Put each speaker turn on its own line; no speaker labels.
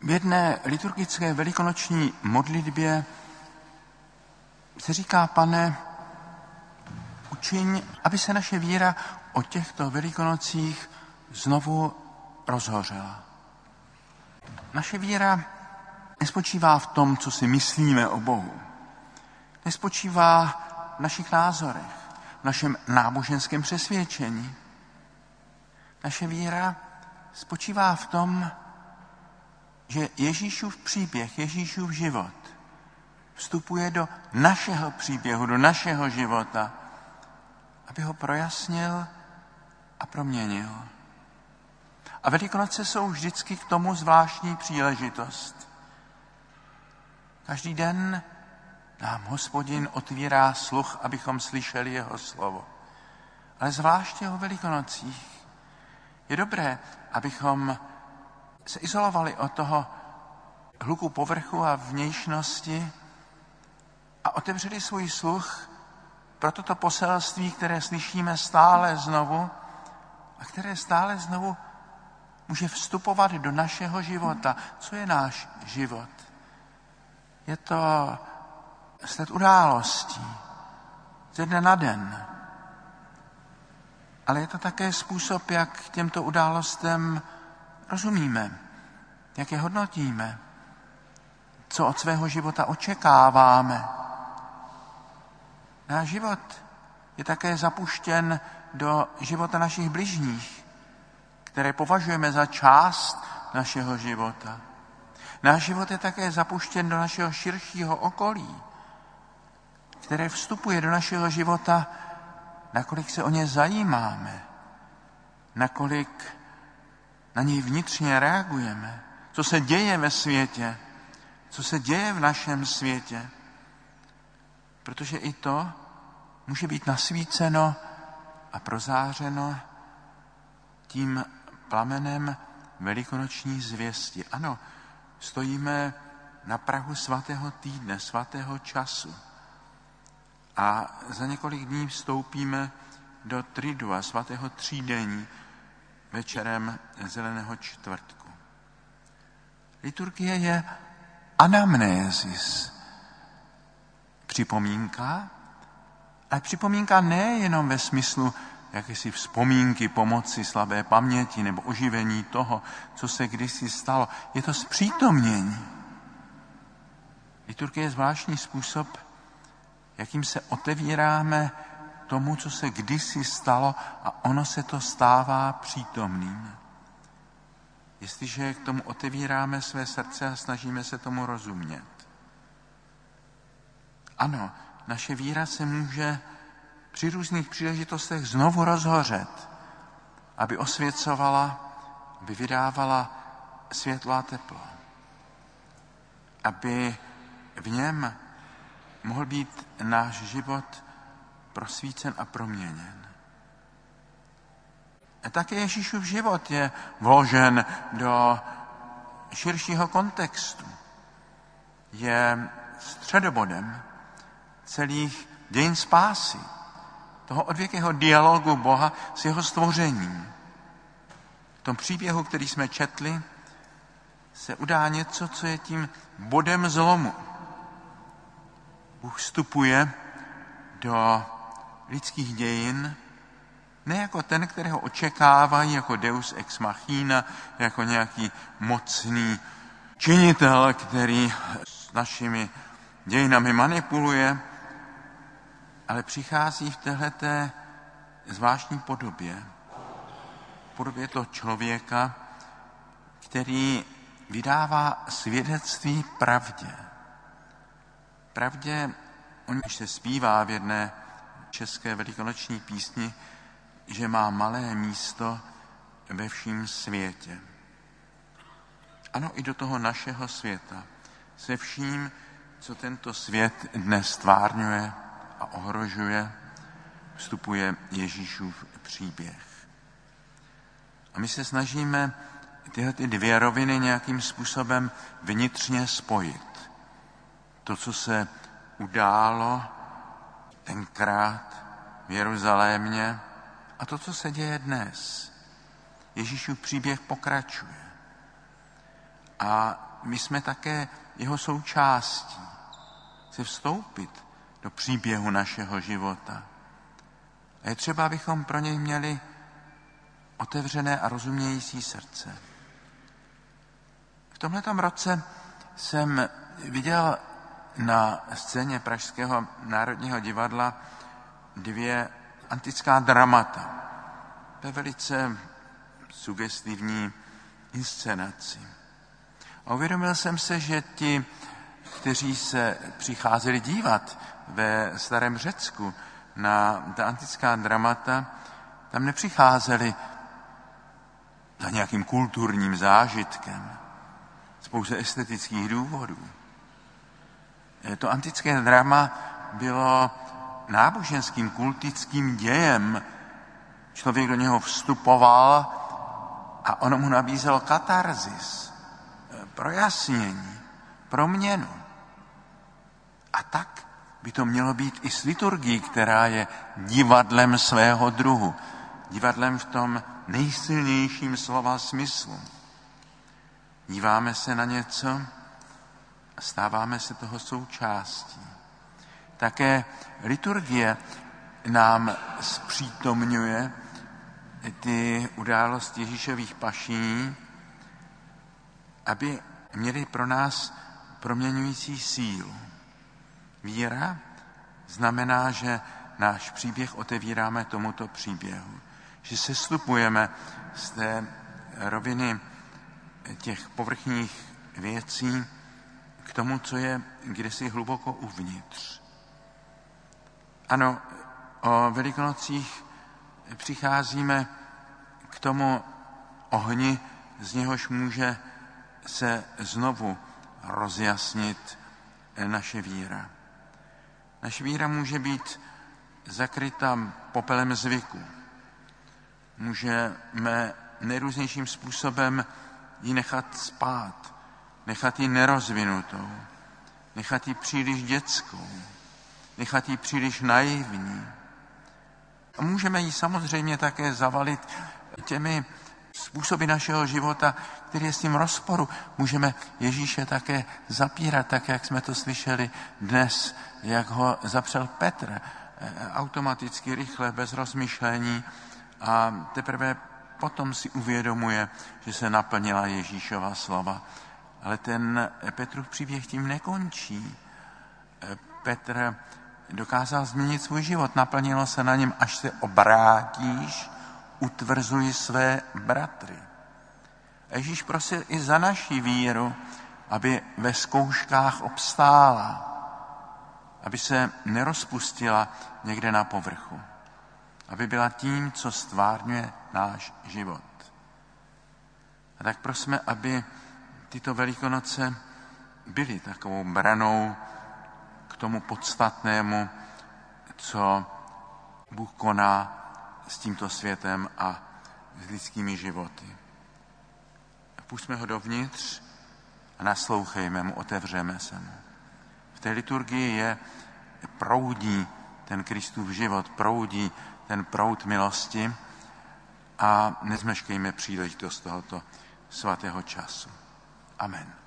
V jedné liturgické velikonoční modlitbě se říká: Pane, učiň, aby se naše víra o těchto velikonocích znovu rozhořela. Naše víra nespočívá v tom, co si myslíme o Bohu. Nespočívá v našich názorech, v našem náboženském přesvědčení. Naše víra spočívá v tom, že Ježíšův příběh, Ježíšův život vstupuje do našeho příběhu, do našeho života, aby ho projasnil a proměnil. A Velikonoce jsou vždycky k tomu zvláštní příležitost. Každý den nám Hospodin otvírá sluch, abychom slyšeli jeho slovo. Ale zvláště o Velikonocích je dobré, abychom se izolovali od toho hluku povrchu a vnějšnosti a otevřeli svůj sluch pro toto poselství, které slyšíme stále znovu a které stále znovu může vstupovat do našeho života. Co je náš život? Je to sled událostí ze dne na den. Ale je to také způsob, jak těmto událostem rozumíme, jak je hodnotíme, co od svého života očekáváme. Náš život je také zapuštěn do života našich bližních, které považujeme za část našeho života. Náš život je také zapuštěn do našeho širšího okolí, které vstupuje do našeho života, nakolik se o ně zajímáme, nakolik na něj vnitřně reagujeme, co se děje ve světě, co se děje v našem světě. Protože i to může být nasvíceno a prozářeno tím plamenem velikonoční zvěsti. Ano, stojíme na prahu svatého týdne, svatého času. A za několik dní vstoupíme do Tridua, svatého třídení, večerem Zeleného čtvrtku. Liturgie je anamnézis, připomínka, ale připomínka nejenom ve smyslu jakési vzpomínky, pomoci, slabé paměti nebo oživení toho, co se kdysi stalo. Je to zpřítomnění. Liturgie je zvláštní způsob, jakým se otevíráme tomu, co se kdysi stalo a ono se to stává přítomným. Jestliže k tomu otevíráme své srdce a snažíme se tomu rozumět. Ano, naše víra se může při různých příležitostech znovu rozhořet, aby osvěcovala, aby vydávala světlo a teplo. Aby v něm mohl být náš život prosvícen a proměněn. A také Ježíšův život je vložen do širšího kontextu. Je středobodem celých dějin spásy, toho odvěkého dialogu Boha s jeho stvořením. V tom příběhu, který jsme četli, se udá něco, co je tím bodem zlomu. Bůh vstupuje do lidských dějin ne jako ten, kterého očekávají, jako Deus ex machina, jako nějaký mocný činitel, který s našimi dějinami manipuluje, ale přichází v téhleté zvláštní podobě. V podobě toho člověka, který vydává svědectví pravdě. Pravdě, o níž se zpívá v jedné české velikonoční písni, že má malé místo ve vším světě. Ano, i do toho našeho světa. Se vším, co tento svět dnes stvárňuje a ohrožuje, vstupuje Ježíšův příběh. A my se snažíme tyhle dvě roviny nějakým způsobem vnitřně spojit. To, co se událo tenkrát v Jeruzalémě a to, co se děje dnes. Ježíšův příběh pokračuje. A my jsme také jeho součástí. Chce vstoupit do příběhu našeho života. A je třeba, abychom pro něj měli otevřené a rozumějící srdce. V tomhletom roce jsem viděl na scéně Pražského národního divadla 2 antická dramata ve velice sugestivní inscenaci. A uvědomil jsem se, že ti, kteří se přicházeli dívat ve starém Řecku na ta antická dramata, tam nepřicházeli za nějakým kulturním zážitkem, z pouze estetických důvodů. To antické drama bylo náboženským, kultickým dějem. Člověk do něho vstupoval a ono mu nabízelo katarzis, projasnění, proměnu. A tak by to mělo být i s liturgií, která je divadlem svého druhu. Divadlem v tom nejsilnějším slova smyslu. Díváme se na něco a stáváme se toho součástí. Také liturgie nám zpřítomňuje ty události Ježíšových paší, aby měly pro nás proměňující sílu. Víra znamená, že náš příběh otevíráme tomuto příběhu. Že sestupujeme z té roviny těch povrchních věcí k tomu, co je kdesi hluboko uvnitř. Ano, o Velikonocích přicházíme k tomu ohni, z něhož může se znovu rozjasnit naše víra. Naše víra může být zakryta popelem zvyku. Můžeme nejrůznějším způsobem ji nechat spát, nechat ji nerozvinutou, nechat ji příliš dětskou, nechat ji příliš naivní. A můžeme ji samozřejmě také zavalit těmi způsoby našeho života, který je s tím rozporu. Můžeme Ježíše také zapírat, tak jak jsme to slyšeli dnes, jak ho zapřel Petr, automaticky, rychle, bez rozmyšlení, a teprve potom si uvědomuje, že se naplnila Ježíšova slova. Ale ten Petrův příběh tím nekončí. Petr dokázal změnit svůj život, naplnilo se na něm, až se obrátíš, utvrzuj své bratry. A Ježíš prosil i za naši víru, aby ve zkouškách obstála, aby se nerozpustila někde na povrchu, aby byla tím, co stvárňuje náš život. A tak prosme, aby tyto Velikonoce byly takovou branou k tomu podstatnému, co Bůh koná s tímto světem a s lidskými životy. Pusťme ho dovnitř a naslouchejme mu, otevřeme se mu. V té liturgii proudí ten Kristův život, proudí ten proud milosti a nezmeškejme příležitost tohoto svatého času. Amen.